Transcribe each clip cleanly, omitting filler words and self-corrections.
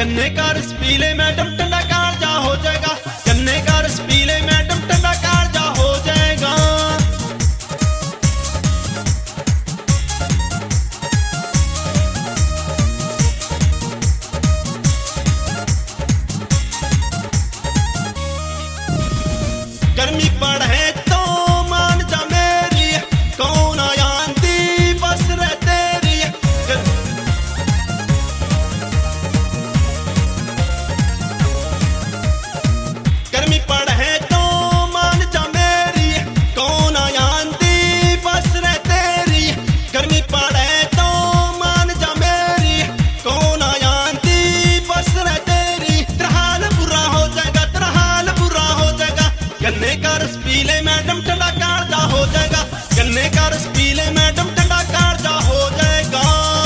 गन्ने का रस पी ले मैडम ठंडा कालजा हो जाएगा। गन्ने का रस पी ले मैडम ठंडा कालजा हो जाएगा। गर्मी पड़े तो मान जा मेरी, कौन आयांती बस रह तेरी। गर्मी पड़े तो मान जा मेरी, कौन आयांती बस रह तेरी। गर्मी पड़े तो मान जा मेरी, कौन आयांती बस रह तेरी। तेरा हाल बुरा हो जाएगा, तेरा हाल बुरा हो जाएगा। गन्ने का रस पी ले मैडम ठंडा कालजा हो जाएगा। गन्ने का रस पी ले मैडम ठंडा कालजा हो जाएगा।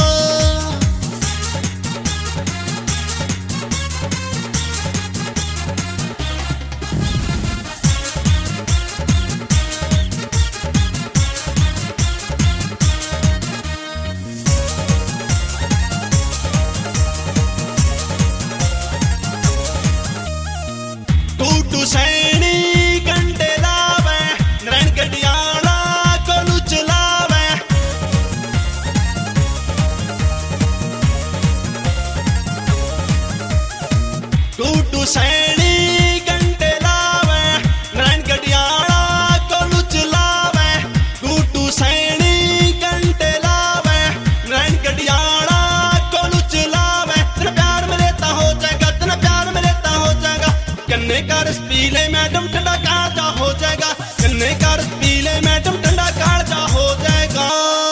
टूटू सैनी कंडे लावे, नरैन गडियाला कोलू चलावे। टूटू सैनी कंडे लावे, नरैन गडियाला कोलू चलावे। टूटू सैनी कंडे लावे, नरैन गडियाला कोलू चलावे। तेरा प्यार में लेता हो जाएगा, तेरा प्यार में लेता हो जाएगा। गन्ने का रस पी ले मैडम ठंडा कालजा हो जाएगा। गन्ने का रस पी ले मैडम ठंडा कालजा हो जाएगा।